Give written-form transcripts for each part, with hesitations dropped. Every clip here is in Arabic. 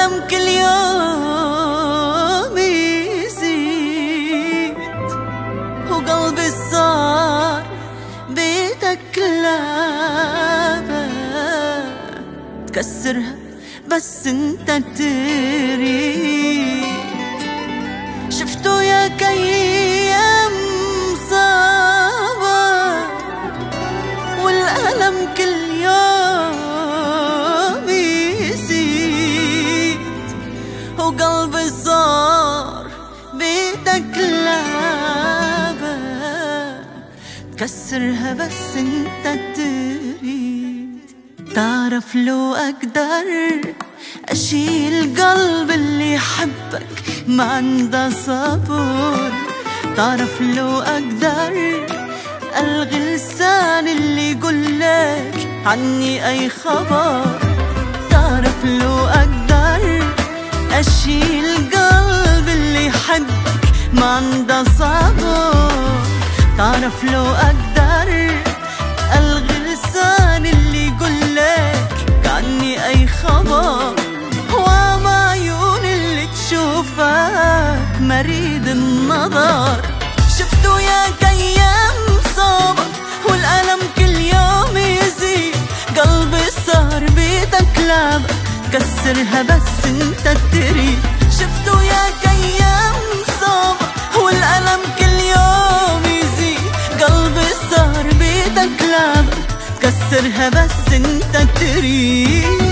والألم كل يوم يزيد، وقلبي صار بيدك لعبة تكسرها بس انت تريد. شفتوا يا كيام صعبة والألم كل يوم يزيد، وقلبي صار بيدك لعبة تكسرها بس انت تريد. تعرف لو أقدر أشيل قلب اللي يحبك ما عنده صبر، تعرف لو أقدر ألغي لسان اللي يقولك عني أي خبر، تعرف لو أقدر أشيل قلب اللي يحبك ما عنده صبر، تعرف لو أقدر ألغي لسان اللي يقولك عني أي خبر، وما عيون اللي تشوفك مريد النظر. شفتوا يا كيام صابر والألم كل يوم يزيد، قلبي صار بيدك لعبة كسرها بس انت تريد. شفتوا يا كيام صابر والألم كل يوم يزيد، قلبي صار بيدك لعبة كسرها بس انت تريد.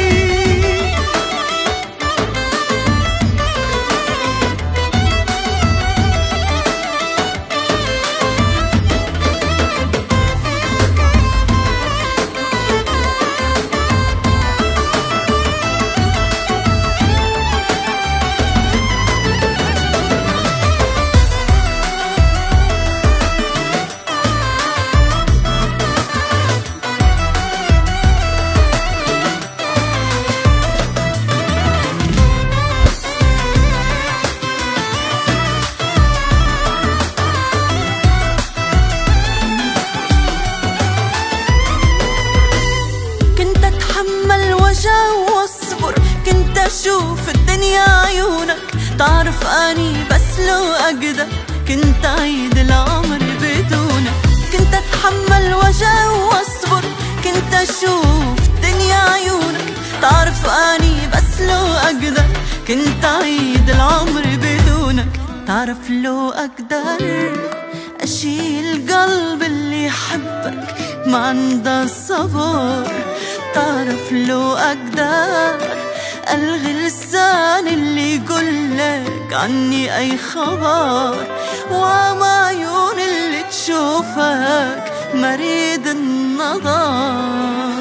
واصبر كنت اشوف الدنيا عيونك، تعرف اني بس لو اقدر كنت اعيد العمر بدونك. كنت اتحمل وجع واصبر كنت اشوف الدنيا عيونك، تعرف اني بس لو اقدر كنت اعيد العمر بدونك. تعرف لو اقدر اشيل قلب اللي يحبك ما عنده صبر، تعرف لو أقدر ألغي لسان اللي يقولك عني أي خبر، وما عيون اللي تشوفك مريد النظر.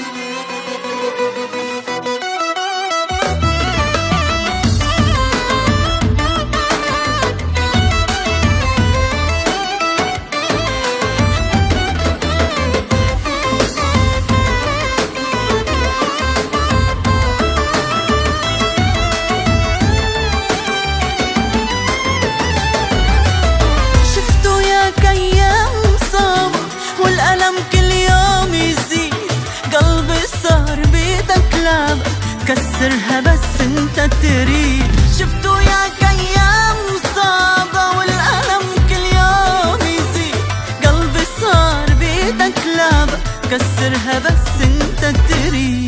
والألم كل يوم يزيد، قلبي صار بيدك لعبة كسرها بس انت تريد. شفتوا يا كيام صعبة والألم كل يوم يزيد، قلبي صار بيدك لعبة كسرها بس انت تريد.